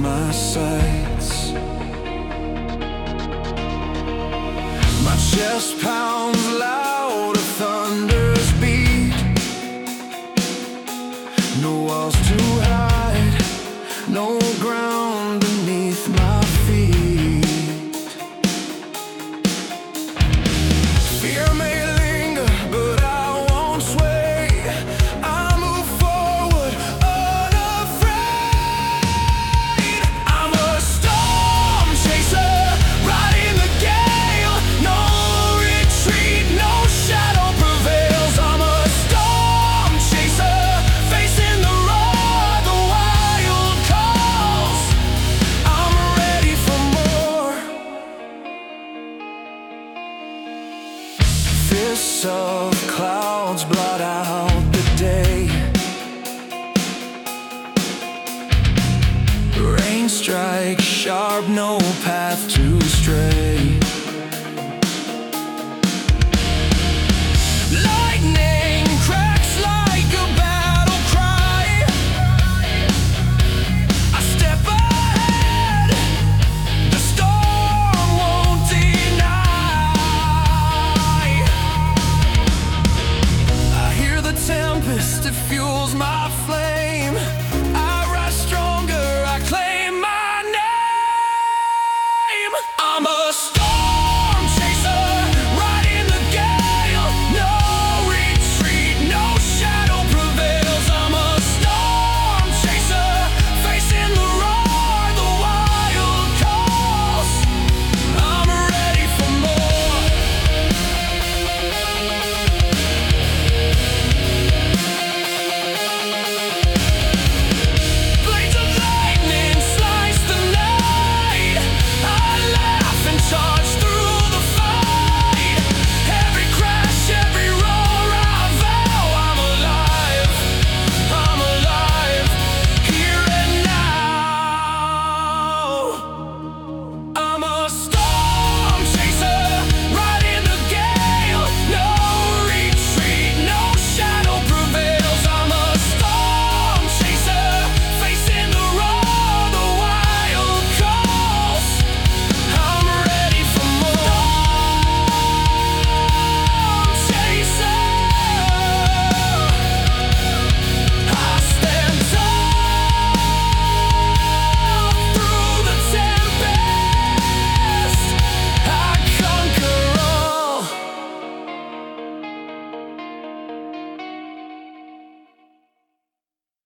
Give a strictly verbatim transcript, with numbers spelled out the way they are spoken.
my sights. My chest pounds loud, a thunder's beat. No walls to hide, no ground beneath my feet. Fear may linger, but I won't sway. I move forward, unafraid. I'm a storm chaser, riding the gale. No retreat, no shadow prevails. I'm a storm chaser, facing the roar, the wild calls. I'm ready for more. Fists of clouds blot out the day. Rain strikes sharp, no path to stray.